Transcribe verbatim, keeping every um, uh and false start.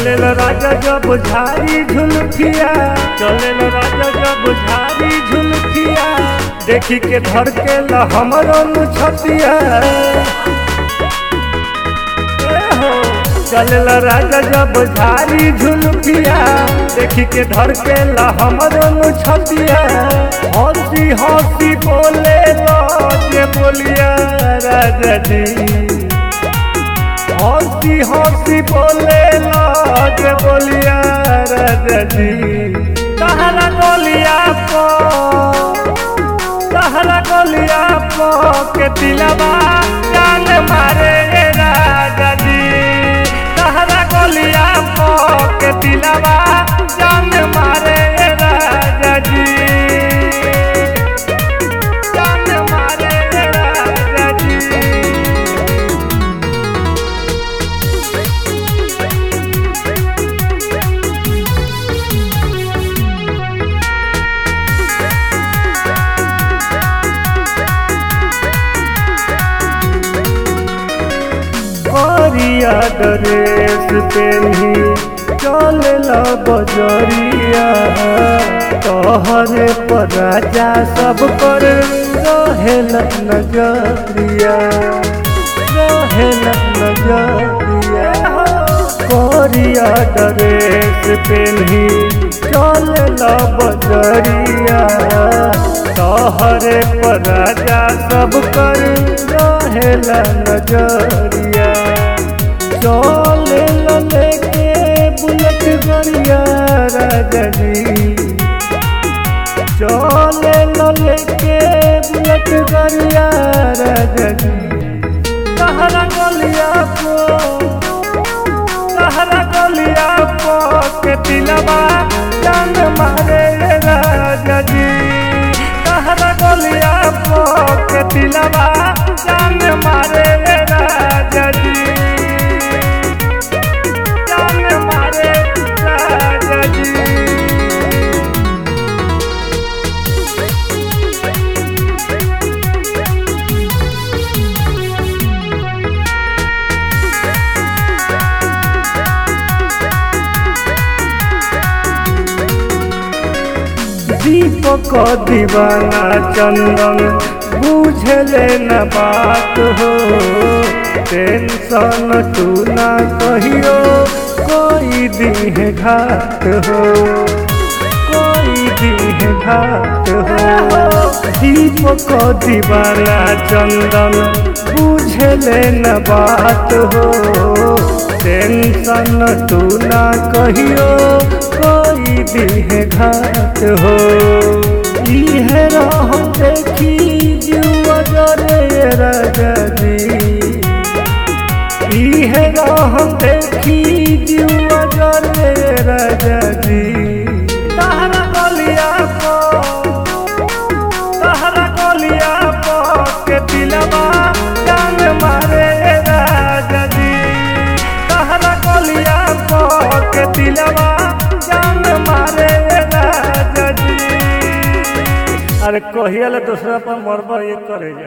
चलेल राजा जब झारी झुलफिया, चलेल राजा जब झारी झुलफिया, देखी के धर के ला हमरो छतिया। चलेल राजा जब झारी झुलफिया, देखी के धर के ला हमरो छतिया। हंसी हंसी बोले जे बोलिया राजा जी, हंसी हंसी बोले जे बोलिया राजा जी। तहरा गोलिया पो तहरा गोलिया पो के दिलवा जान मारे राजा जी। तहरा गोलिया पो के दिलवा जान मारे राजा जी, जान मारे राजा जी। करिया ड्रेस पेन्ही चलेला बजरिया, तोहरे पर राजा सब पर रहेला नजरिया, रहेला नजरिया। करिया ड्रेस पेन्ही चलेला बजरिया, तोहरे पर राजा सब कर रहेला नजरिया। चले लेके बुलेट गरिया राजा जी, चले लेके बुलेट गरिया राजा जी। तहरा गलिया को तहरा गलिया को के दिलवा जान मारे राजा जी। तहरा गलिया को के दिलवा जान मारे राजा जी, जान मारे राजा जी। दीपक दीवाना चंदन बुझले न बात हो, टेंशन तू ना कहियो कोई दीह घाट हो, कोई दीह घाट हो। दीपक दीवाना चंदन बुझले न बात हो, टेंशन तू ना कहियो कोई दीह घाट हो। इहे रह देखी जुआ जरे राजा जी, इहे रह देखी जुआ जरे राजा जी। तहरा गलिया को तहरा गलिया को के दिलवा जान मारे राजा जी। तहरा गलिया को के दिलवा जान मारे राजा जी। अरे कहिया ले दूसरा पर मरबा ये करे जा।